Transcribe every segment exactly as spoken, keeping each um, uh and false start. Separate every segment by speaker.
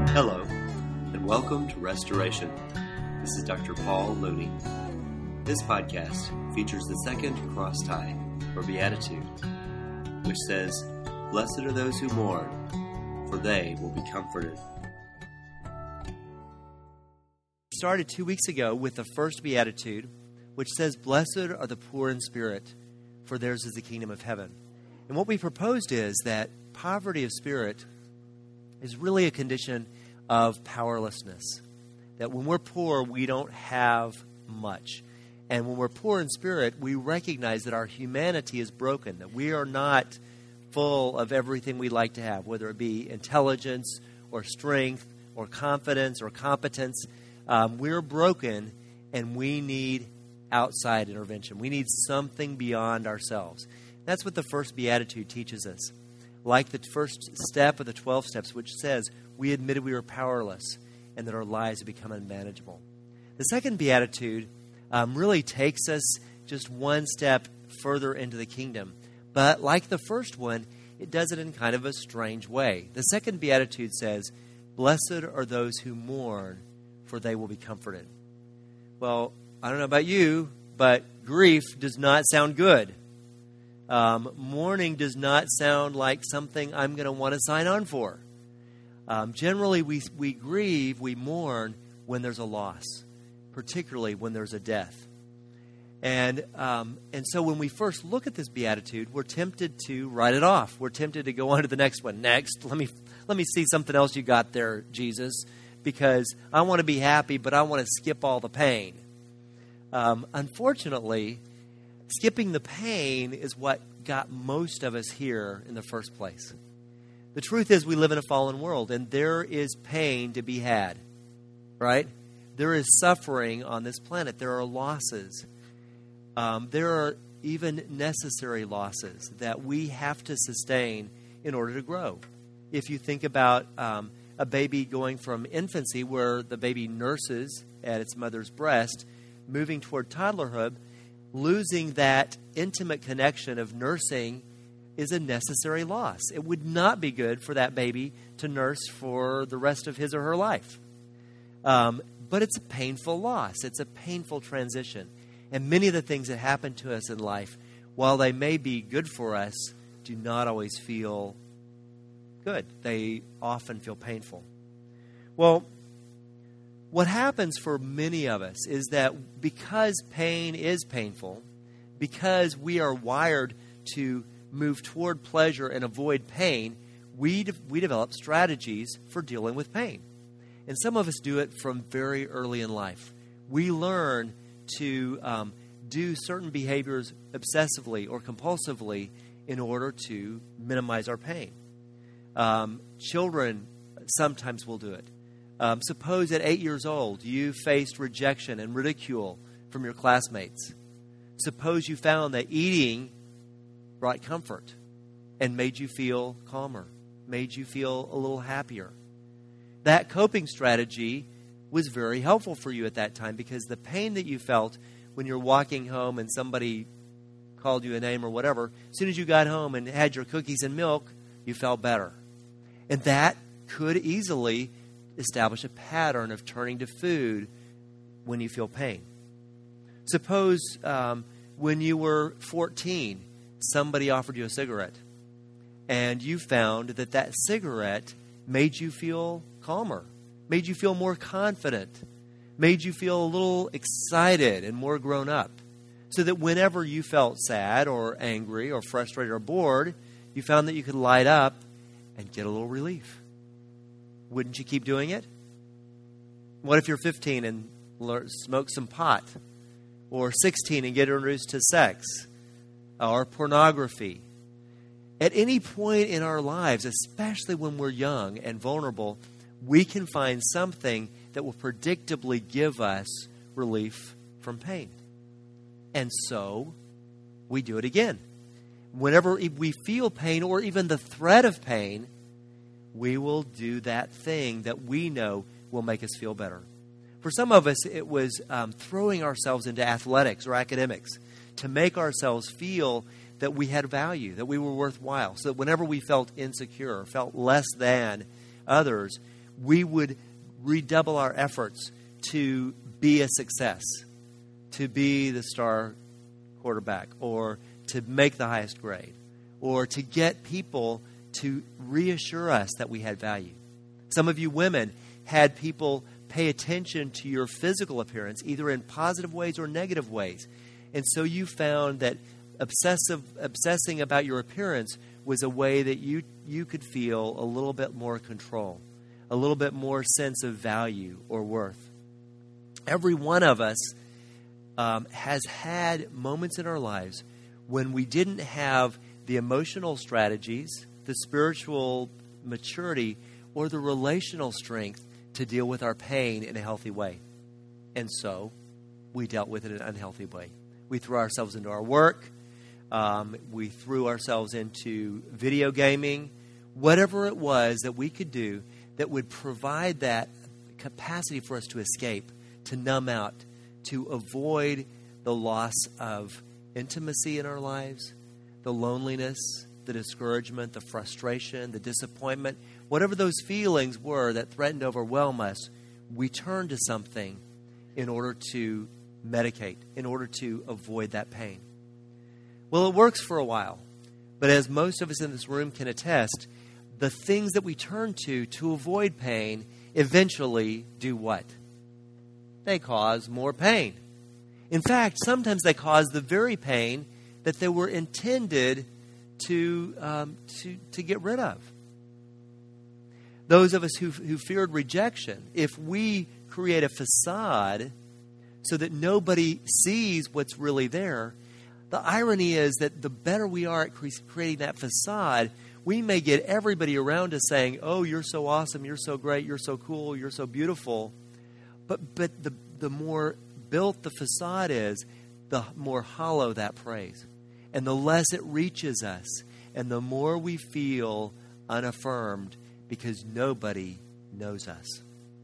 Speaker 1: Hello, and welcome to Restoration. This is Doctor Paul Looney. This podcast features the second cross tie, or Beatitude, which says, "Blessed are those who mourn, for they will be comforted."
Speaker 2: We started two weeks ago with the first Beatitude, which says, "Blessed are the poor in spirit, for theirs is the kingdom of heaven." And what we proposed is that poverty of spirit is really a condition of powerlessness. That when we're poor, we don't have much. And when we're poor in spirit, we recognize that our humanity is broken, that we are not full of everything we like to have, whether it be intelligence or strength or confidence or competence. Um, we're broken, and we need outside intervention. We need something beyond ourselves. That's what the first Beatitude teaches us. Like the first step of the twelve steps, which says, we admitted we were powerless and that our lives have become unmanageable. The second Beatitude um, really takes us just one step further into the kingdom. But like the first one, it does it in kind of a strange way. The second Beatitude says, "Blessed are those who mourn, for they will be comforted." Well, I don't know about you, but grief does not sound good. Um, mourning does not sound like something I'm going to want to sign on for. Um, generally, we we grieve, we mourn when there's a loss, particularly when there's a death. And um, and so when we first look at this Beatitude, we're tempted to write it off. We're tempted to go on to the next one. Next, let me let me see something else you got there, Jesus, because I want to be happy, but I want to skip all the pain. Um, unfortunately, skipping the pain is what got most of us here in the first place. The truth is we live in a fallen world, and there is pain to be had, right? There is suffering on this planet. There are losses. Um, there are even necessary losses that we have to sustain in order to grow. If you think about um, a baby going from infancy, where the baby nurses at its mother's breast, moving toward toddlerhood, losing that intimate connection of nursing is a necessary loss. It would not be good for that baby to nurse for the rest of his or her life. Um, but it's a painful loss. It's a painful transition. And many of the things that happen to us in life, while they may be good for us, do not always feel good. They often feel painful. Well, what happens for many of us is that because pain is painful, because we are wired to move toward pleasure and avoid pain, we de- we develop strategies for dealing with pain. And some of us do it from very early in life. We learn to um, do certain behaviors obsessively or compulsively in order to minimize our pain. Um, children sometimes will do it. Um, suppose at eight years old you faced rejection and ridicule from your classmates. Suppose you found that eating brought comfort and made you feel calmer, made you feel a little happier. That coping strategy was very helpful for you at that time, because the pain that you felt when you're walking home and somebody called you a name or whatever, as soon as you got home and had your cookies and milk, you felt better. And that could easily establish a pattern of turning to food when you feel pain. Suppose um, when you were fourteen, somebody offered you a cigarette, and you found that that cigarette made you feel calmer, made you feel more confident, made you feel a little excited and more grown up, so that whenever you felt sad or angry or frustrated or bored, you found that you could light up and get a little relief. Wouldn't you keep doing it? What if you're fifteen and learn, smoke some pot? Or sixteen and get introduced to sex? Or pornography? At any point in our lives, especially when we're young and vulnerable, we can find something that will predictably give us relief from pain. And so, we do it again. Whenever we feel pain or even the threat of pain, we will do that thing that we know will make us feel better. For some of us, it was um, throwing ourselves into athletics or academics to make ourselves feel that we had value, that we were worthwhile, so that whenever we felt insecure or felt less than others, we would redouble our efforts to be a success, to be the star quarterback, or to make the highest grade, or to get people to reassure us that we had value. Some of you women had people pay attention to your physical appearance, either in positive ways or negative ways. And so you found that obsessive obsessing about your appearance was a way that you, you could feel a little bit more control, a little bit more sense of value or worth. Every one of us um, has had moments in our lives when we didn't have the emotional strategies, the spiritual maturity, or the relational strength to deal with our pain in a healthy way. And so we dealt with it in an unhealthy way. We threw ourselves into our work. Um, we threw ourselves into video gaming. Whatever it was that we could do that would provide that capacity for us to escape, to numb out, to avoid the loss of intimacy in our lives, the loneliness, the discouragement, the frustration, the disappointment, whatever those feelings were that threatened to overwhelm us, we turned to something in order to medicate, in order to avoid that pain. Well, it works for a while, but as most of us in this room can attest, the things that we turn to to avoid pain eventually do what? They cause more pain. In fact, sometimes they cause the very pain that they were intended to um, to to get rid of. Those of us who who feared rejection, if we create a facade so that nobody sees what's really there, the irony is that the better we are at cre- creating that facade, we may get everybody around us saying, "Oh, you're so awesome, you're so great, you're so cool, you're so beautiful." But but the the more built the facade is, the more hollow that praise. And the less it reaches us, and the more we feel unaffirmed because nobody knows us.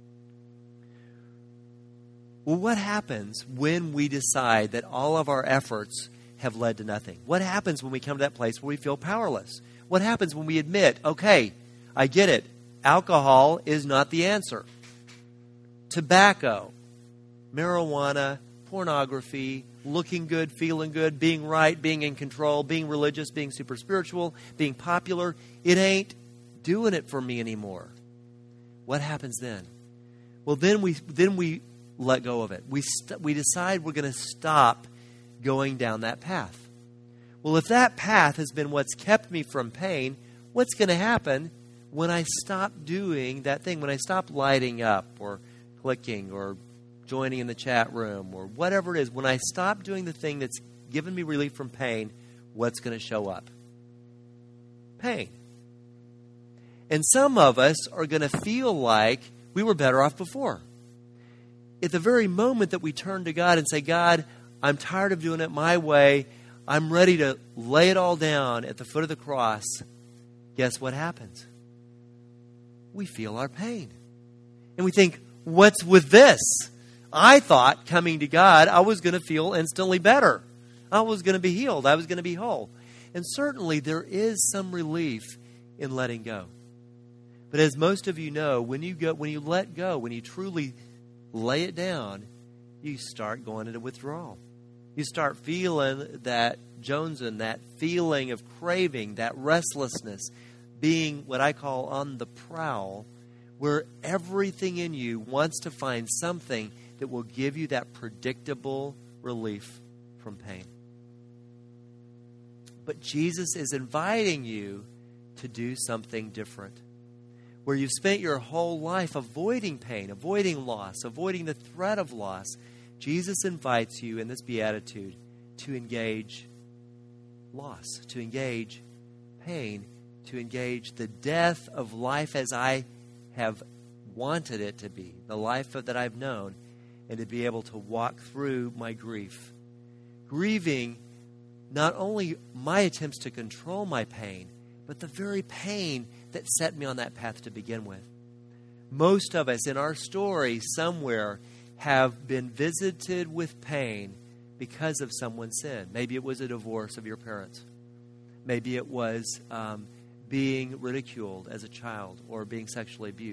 Speaker 2: Well, what happens when we decide that all of our efforts have led to nothing? What happens when we come to that place where we feel powerless? What happens when we admit, okay, I get it, alcohol is not the answer. Tobacco, marijuana, pornography, looking good, feeling good, being right, being in control, being religious, being super spiritual, being popular, it ain't doing it for me anymore. What happens then? Well, then we then we let go of it. We st- we decide we're going to stop going down that path. Well, if that path has been what's kept me from pain, what's going to happen when I stop doing that thing, when I stop lighting up or clicking or joining in the chat room or whatever it is, when I stop doing the thing that's given me relief from pain, what's going to show up? Pain. And some of us are going to feel like we were better off before. At the very moment that we turn to God and say, God, I'm tired of doing it my way, I'm ready to lay it all down at the foot of the cross, guess what happens? We feel our pain. And we think, what's with this? I thought coming to God, I was going to feel instantly better. I was going to be healed. I was going to be whole. And certainly there is some relief in letting go. But as most of you know, when you go, when you let go, when you truly lay it down, you start going into withdrawal. You start feeling that jonesing, that feeling of craving, that restlessness, being what I call on the prowl, where everything in you wants to find something that will give you that predictable relief from pain. But Jesus is inviting you to do something different. Where you've spent your whole life avoiding pain, avoiding loss, avoiding the threat of loss, Jesus invites you in this beatitude to engage loss, to engage pain, to engage the death of life as I have wanted it to be, the life that I've known, and to be able to walk through my grief. Grieving not only my attempts to control my pain, but the very pain that set me on that path to begin with. Most of us in our story somewhere have been visited with pain because of someone's sin. Maybe it was a divorce of your parents. Maybe it was um, being ridiculed as a child or being sexually abused.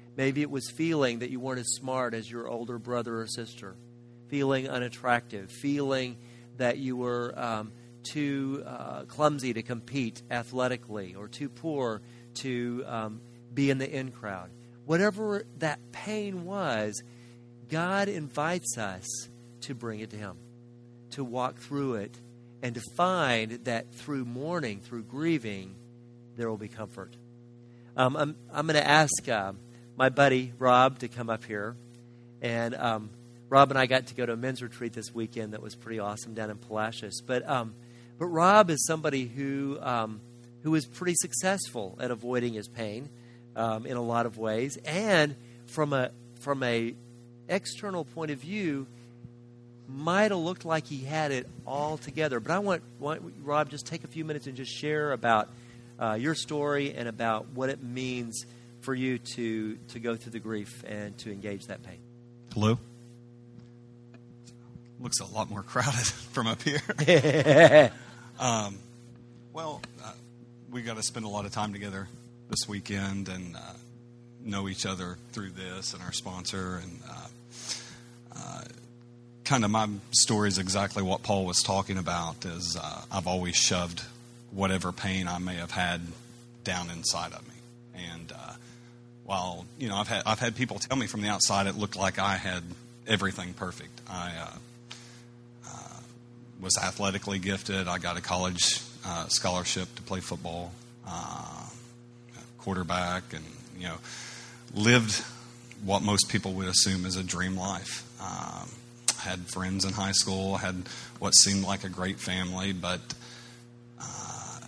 Speaker 2: Maybe it was feeling that you weren't as smart as your older brother or sister, feeling unattractive, feeling that you were um, too uh, clumsy to compete athletically or too poor to um, be in the in crowd. Whatever that pain was, God invites us to bring it to Him, to walk through it, and to find that through mourning, through grieving, there will be comfort. Um, I'm, I'm going to ask uh, my buddy Rob to come up here. And um, Rob and I got to go to a men's retreat this weekend that was pretty awesome down in Palacios. But um, but Rob is somebody who um, who is pretty successful at avoiding his pain um, in a lot of ways. And from a from a external point of view, might have looked like he had it all together. But I want, want Rob, just take a few minutes and just share about uh, your story and about what it means for you to to go through the grief and to engage that pain.
Speaker 3: Hello? Looks a lot more crowded from up here. um, well, uh, we got to spend a lot of time together this weekend and uh, know each other through this and our sponsor. And uh, uh, kind of my story is exactly what Paul was talking about. Is uh, I've always shoved whatever pain I may have had down inside of me. And uh, while you know, I've had I've had people tell me from the outside it looked like I had everything perfect. I uh, uh, was athletically gifted. I got a college uh, scholarship to play football, uh, quarterback, and you know, lived what most people would assume is a dream life. Um, had friends in high school, had what seemed like a great family, but uh,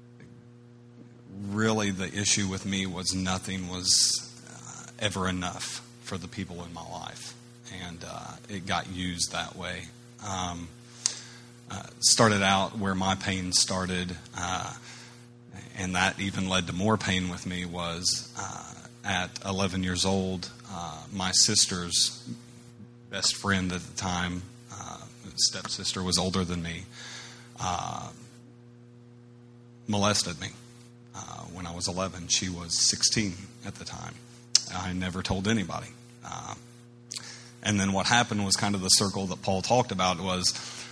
Speaker 3: really the issue with me was nothing was uh, ever enough for the people in my life, and uh, it got used that way. Um, uh, started out where my pain started, uh, and that even led to more pain with me, was uh, at eleven years old, uh, my sister's best friend at the time, uh, stepsister, was older than me, uh, molested me uh, when I was eleven. She was sixteen at the time. I never told anybody. Uh, and then what happened was kind of the circle that Paul talked about. Was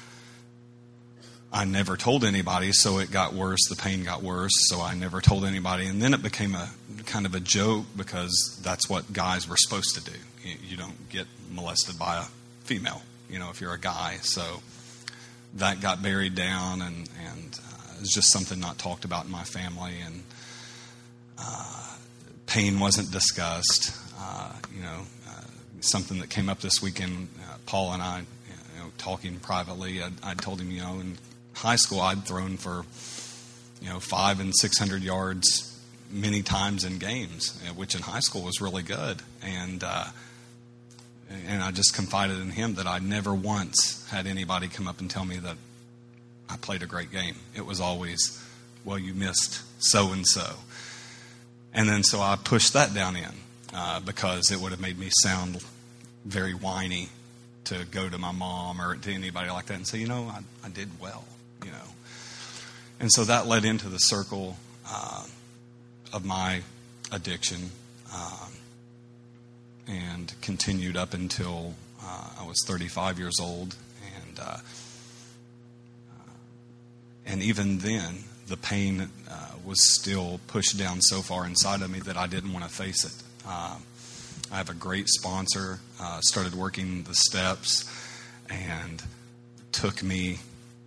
Speaker 3: I never told anybody, so it got worse. The pain got worse, so I never told anybody. And then it became a kind of a joke, because that's what guys were supposed to do. You, you don't get molested by a female, you know, if you're a guy. So that got buried down, and, and uh, it was just something not talked about in my family. And uh, pain wasn't discussed. Uh, you know, uh, something that came up this weekend, uh, Paul and I, you know, talking privately, I, I told him, you know, in high school I'd thrown for, you know, five and six hundred yards many times in games, which in high school was really good. And uh, and I just confided in him that I never once had anybody come up and tell me that I played a great game. It was always, well, you missed so-and-so. And then so I pushed that down in uh, because it would have made me sound very whiny to go to my mom or to anybody like that and say, you know, I, I did well, you know. And so that led into the circle uh, of my addiction, um, and continued up until uh, I was thirty-five years old. And uh, uh, and even then, the pain uh, was still pushed down so far inside of me that I didn't want to face it. Uh, I have a great sponsor, uh, started working the steps, and took me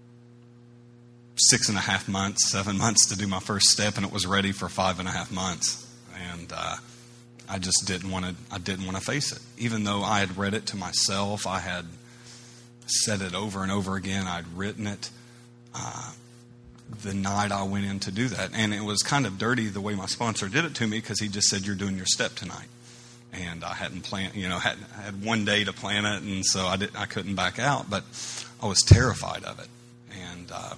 Speaker 3: six and a half months, seven months to do my first step, and it was ready for five and a half months. And uh, I just didn't want to. I didn't want to face it, even though I had read it to myself. I had said it over and over again. I'd written it. Uh, the night I went in to do that, and it was kind of dirty the way my sponsor did it to me, because he just said, "You're doing your step tonight." And I hadn't planned, you know, had had one day to plan it, and so I didn't. I couldn't back out, but I was terrified of it. And uh,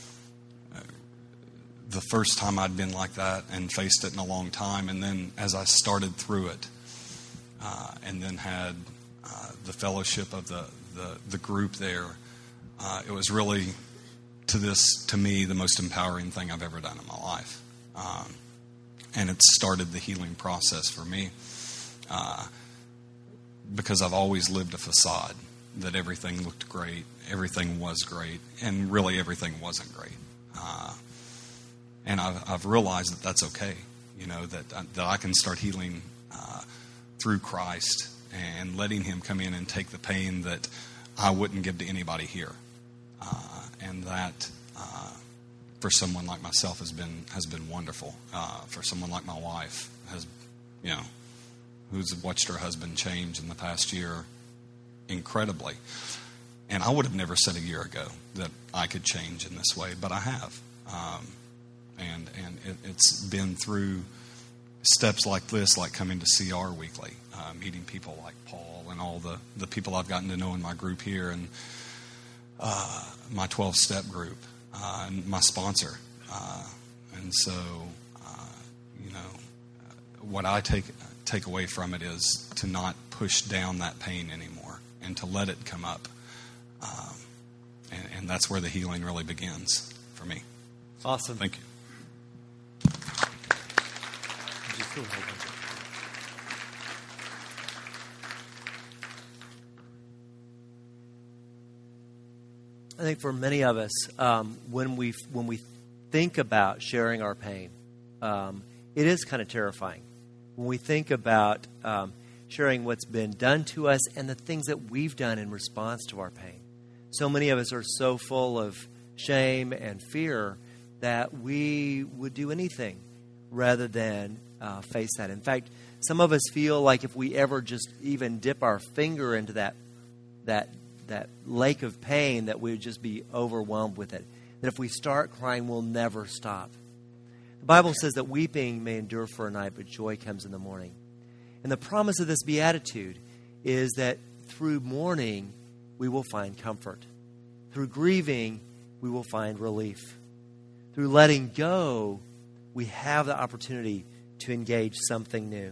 Speaker 3: the first time I'd been like that and faced it in a long time, and then as I started through it, uh, and then had uh, the fellowship of the the, the group there, uh, it was really to this to me the most empowering thing I've ever done in my life, um, and it started the healing process for me. uh, because I've always lived a facade that everything looked great, everything was great, and really everything wasn't great. Uh, and I've, I've realized that that's okay, you know, that, that I can start healing uh, through Christ and letting him come in and take the pain that I wouldn't give to anybody here. Uh, and that, uh, for someone like myself, has been has been wonderful. Uh, for someone like my wife, has, you know, who's watched her husband change in the past year incredibly. And I would have never said a year ago that I could change in this way, but I have. Um, and and it, it's been through steps like this, like coming to C R weekly, uh, meeting people like Paul and all the, the people I've gotten to know in my group here, and uh, my twelve-step group, uh, and my sponsor. Uh, and so, uh, you know, what I take take away from it is to not push down that pain anymore and to let it come up. Um, and, and that's where the healing really begins for me.
Speaker 2: Awesome.
Speaker 3: Thank you.
Speaker 2: I think for many of us, um, when we when we think about sharing our pain, um, it is kind of terrifying. When we think about um, sharing what's been done to us and the things that we've done in response to our pain. So many of us are so full of shame and fear that we would do anything rather than uh, face that. In fact, some of us feel like if we ever just even dip our finger into that that that lake of pain, that we would just be overwhelmed with it. That if we start crying, we'll never stop. The Bible says that weeping may endure for a night, but joy comes in the morning. And the promise of this beatitude is that through mourning, we will find comfort. Through grieving, we will find relief. Through letting go, we have the opportunity to engage something new.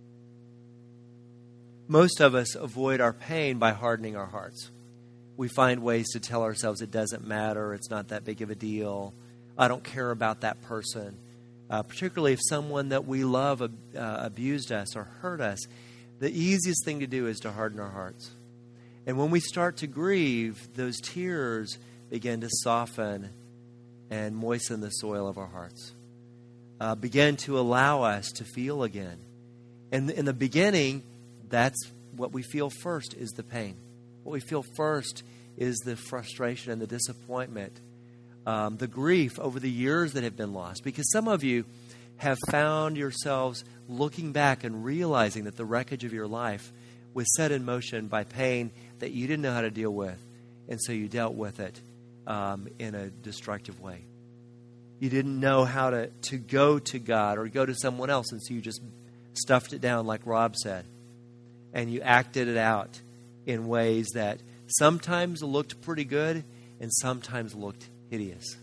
Speaker 2: Most of us avoid our pain by hardening our hearts. We find ways to tell ourselves it doesn't matter, it's not that big of a deal, I don't care about that person. Uh, particularly if someone that we love uh, abused us or hurt us, the easiest thing to do is to harden our hearts. And when we start to grieve, those tears begin to soften and moisten the soil of our hearts. Uh, begin to allow us to feel again. And in the beginning, that's what we feel first is the pain. What we feel first is the frustration and the disappointment, um, the grief over the years that have been lost. Because some of you have found yourselves looking back and realizing that the wreckage of your life was set in motion by pain that you didn't know how to deal with. And so you dealt with it um, in a destructive way. You didn't know how to, to go to God or go to someone else, and so you just stuffed it down like Rob said. And you acted it out in ways that sometimes looked pretty good and sometimes looked hideous.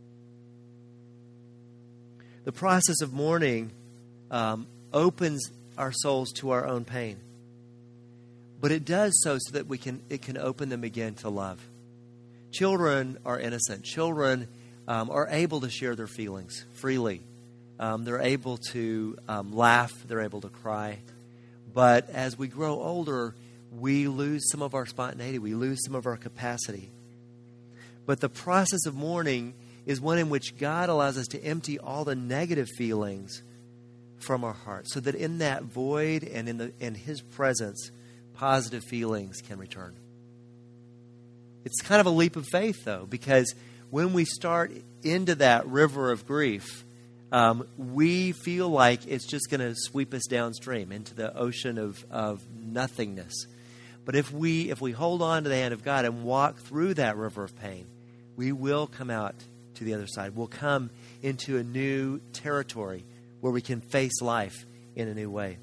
Speaker 2: The process of mourning um, opens our souls to our own pain. But it does so so that we can it can open them again to love. Children are innocent. Children um, are able to share their feelings freely. Um, they're able to um, laugh. They're able to cry. But as we grow older, we lose some of our spontaneity. We lose some of our capacity. But the process of mourning is one in which God allows us to empty all the negative feelings from our hearts, so that in that void and in the in His presence, positive feelings can return. It's kind of a leap of faith, though, because when we start into that river of grief, Um, we feel like it's just going to sweep us downstream into the ocean of, of nothingness. But if we if we hold on to the hand of God and walk through that river of pain, we will come out to the other side. We'll come into a new territory where we can face life in a new way.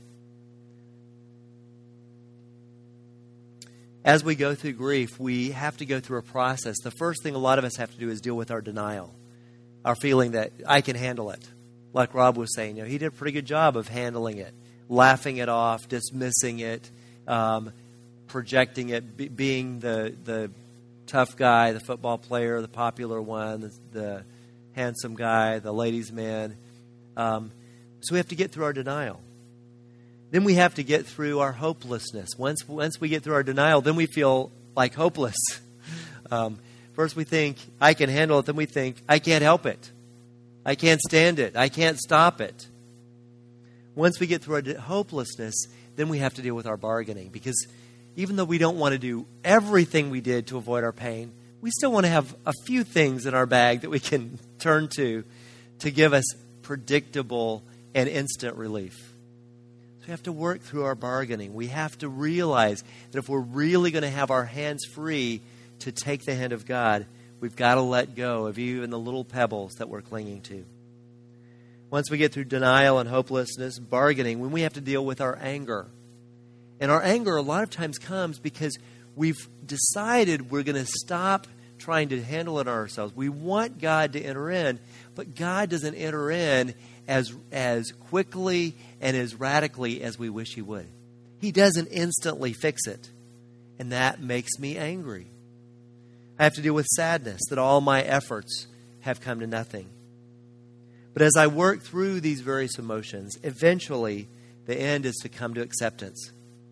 Speaker 2: As we go through grief, we have to go through a process. The first thing a lot of us have to do is deal with our denial, our feeling that I can handle it. Like Rob was saying, you know, he did a pretty good job of handling it, laughing it off, dismissing it, um, projecting it, be, being the the tough guy, the football player, the popular one, the, the handsome guy, the ladies' man. Um, so we have to get through our denial. Then we have to get through our hopelessness. Once, once we get through our denial, then we feel like hopeless. Um, first we think, I can handle it. Then we think, I can't help it. I can't stand it. I can't stop it. Once we get through our hopelessness, then we have to deal with our bargaining. Because even though we don't want to do everything we did to avoid our pain, we still want to have a few things in our bag that we can turn to to give us predictable and instant relief. So we have to work through our bargaining. We have to realize that if we're really going to have our hands free to take the hand of God, we've got to let go of even the little pebbles that we're clinging to. Once we get through denial and hopelessness, bargaining, when we have to deal with our anger. And our anger a lot of times comes because we've decided we're going to stop trying to handle it ourselves. We want God to enter in, but God doesn't enter in as, as quickly and as radically as we wish He would. He doesn't instantly fix it. And that makes me angry. I have to deal with sadness that all my efforts have come to nothing. But as I work through these various emotions, eventually the end is to come to acceptance.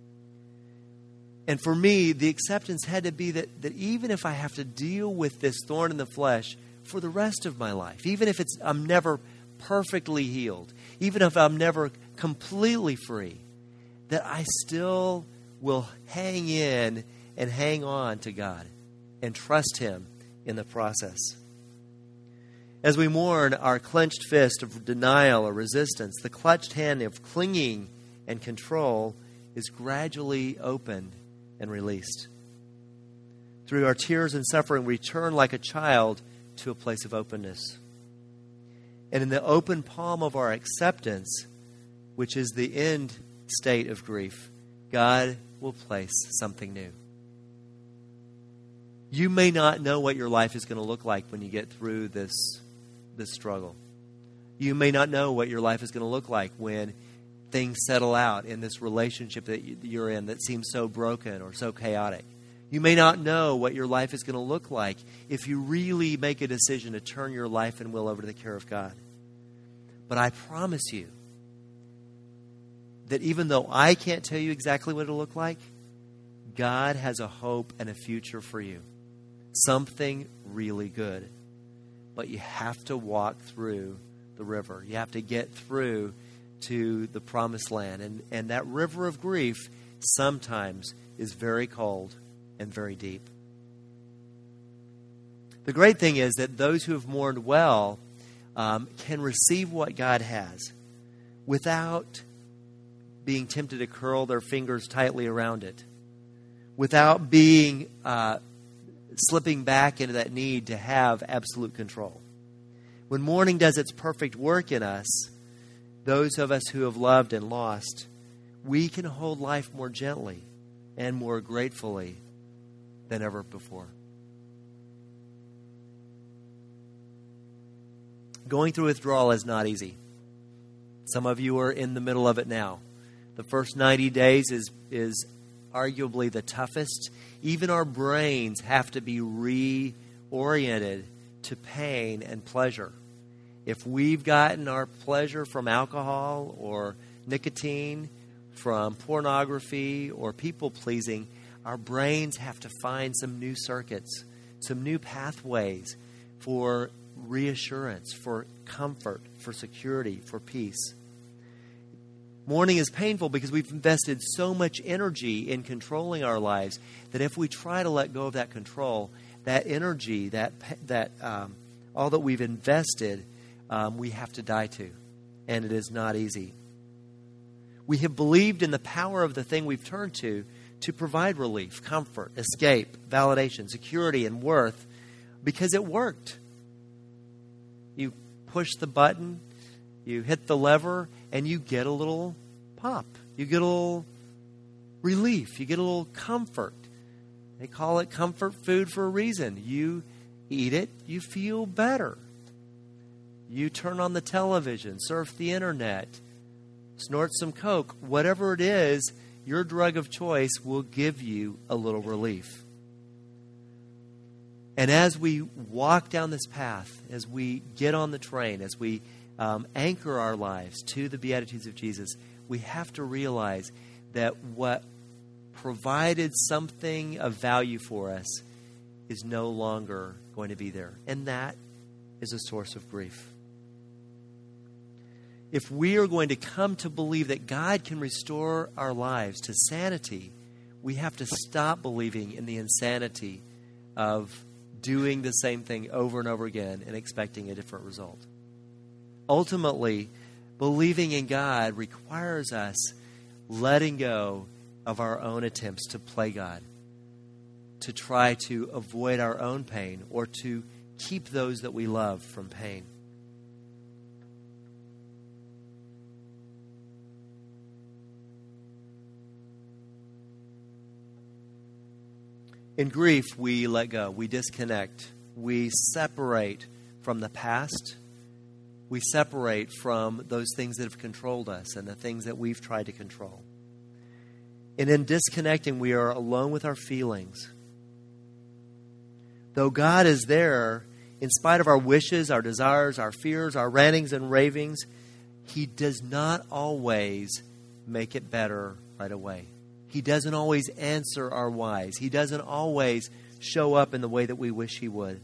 Speaker 2: And for me, the acceptance had to be that, that even if I have to deal with this thorn in the flesh for the rest of my life, even if it's I'm never perfectly healed, even if I'm never completely free, that I still will hang in and hang on to God and trust Him in the process. As we mourn our clenched fist of denial or resistance, the clutched hand of clinging and control is gradually opened and released. Through our tears and suffering, we turn like a child to a place of openness. And in the open palm of our acceptance, which is the end state of grief, God will place something new. You may not know what your life is going to look like when you get through this, this struggle. You may not know what your life is going to look like when things settle out in this relationship that you're in that seems so broken or so chaotic. You may not know what your life is going to look like if you really make a decision to turn your life and will over to the care of God. But I promise you that even though I can't tell you exactly what it'll look like, God has a hope and a future for you. Something really good. But you have to walk through the river. You have to get through to the promised land. And, and that river of grief sometimes is very cold and very deep. The great thing is that those who have mourned well um, can receive what God has without being tempted to curl their fingers tightly around it, without being uh, slipping back into that need to have absolute control. When mourning does its perfect work in us, those of us who have loved and lost, we can hold life more gently and more gratefully than ever before. Going through withdrawal is not easy. Some of you are in the middle of it now. The first ninety days is, is arguably the toughest. Even our brains have to be reoriented to pain and pleasure. If we've gotten our pleasure from alcohol or nicotine, from pornography or people-pleasing, our brains have to find some new circuits, some new pathways for reassurance, for comfort, for security, for peace. Mourning is painful because we've invested so much energy in controlling our lives that if we try to let go of that control, that energy, that that um, all that we've invested, um, we have to die to. And it is not easy. We have believed in the power of the thing we've turned to to provide relief, comfort, escape, validation, security, and worth because it worked. You push the button, you hit the lever, and you get a little pop. You get a little relief. You get a little comfort. They call it comfort food for a reason. You eat it, you feel better. You turn on the television, surf the internet, snort some Coke. Whatever it is, your drug of choice will give you a little relief. And as we walk down this path, as we get on the train, as we um, anchor our lives to the Beatitudes of Jesus, we have to realize that what provided something of value for us is no longer going to be there. And that is a source of grief. If we are going to come to believe that God can restore our lives to sanity, we have to stop believing in the insanity of doing the same thing over and over again and expecting a different result. Ultimately, believing in God requires us letting go of our own attempts to play God, to try to avoid our own pain or to keep those that we love from pain. In grief, we let go, we disconnect, we separate from the past, we separate from those things that have controlled us and the things that we've tried to control. And in disconnecting, we are alone with our feelings. Though God is there, in spite of our wishes, our desires, our fears, our rantings and ravings, He does not always make it better right away. He doesn't always answer our whys. He doesn't always show up in the way that we wish He would.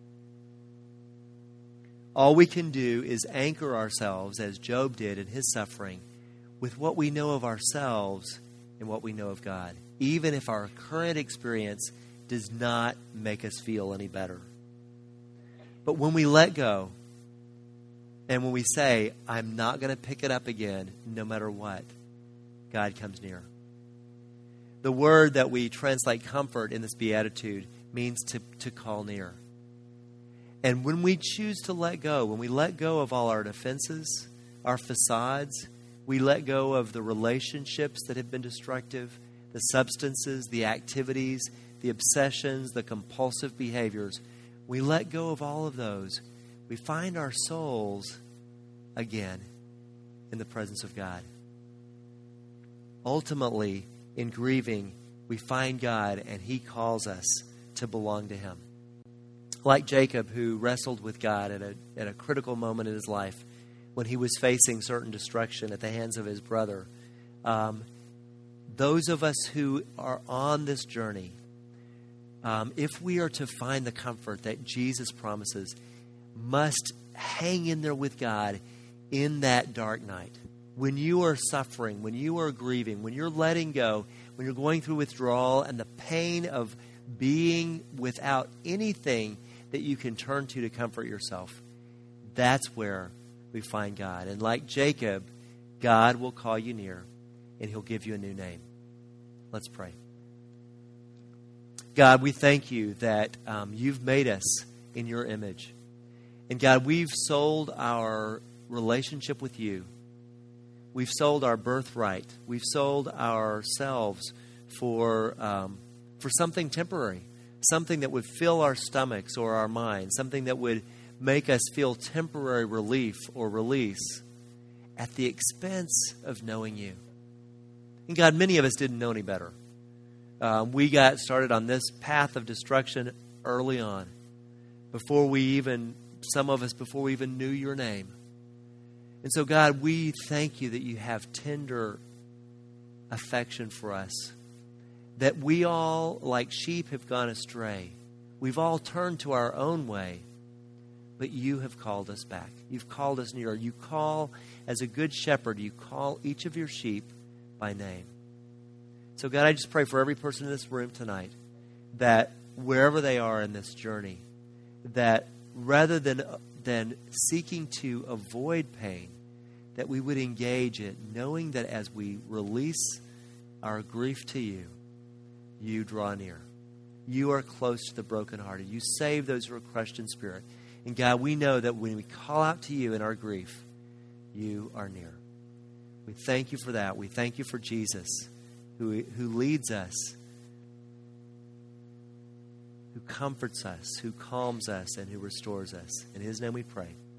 Speaker 2: All we can do is anchor ourselves, as Job did in his suffering, with what we know of ourselves and what we know of God, even if our current experience does not make us feel any better. But when we let go, and when we say, I'm not going to pick it up again, no matter what, God comes near. The word that we translate comfort in this beatitude means to, to call near. And when we choose to let go, when we let go of all our defenses, our facades, we let go of the relationships that have been destructive, the substances, the activities, the obsessions, the compulsive behaviors, we let go of all of those, we find our souls again in the presence of God. Ultimately, in grieving, we find God and He calls us to belong to Him. Like Jacob, who wrestled with God at a, at a critical moment in his life when he was facing certain destruction at the hands of his brother. Um, those of us who are on this journey, um, if we are to find the comfort that Jesus promises, must hang in there with God in that dark night. When you are suffering, when you are grieving, when you're letting go, when you're going through withdrawal and the pain of being without anything that you can turn to to comfort yourself, that's where we find God. And like Jacob, God will call you near and He'll give you a new name. Let's pray. God, we thank You that um, You've made us in Your image. And God, we've sold our relationship with You. We've sold our birthright. We've sold ourselves for um, for something temporary, something that would fill our stomachs or our minds, something that would make us feel temporary relief or release at the expense of knowing You. And God, many of us didn't know any better. Um, we got started on this path of destruction early on, before we even, some of us, before we even knew Your name. And so, God, we thank You that You have tender affection for us, that we all, like sheep, have gone astray. We've all turned to our own way, but You have called us back. You've called us near. You call, as a good shepherd, You call each of Your sheep by name. So, God, I just pray for every person in this room tonight that wherever they are in this journey, that rather than than seeking to avoid pain, that we would engage it, knowing that as we release our grief to You, You draw near. You are close to the brokenhearted. You save those who are crushed in spirit. And God, we know that when we call out to You in our grief, You are near. We thank You for that. We thank You for Jesus, who, who leads us, who comforts us, who calms us, and who restores us. In His name we pray.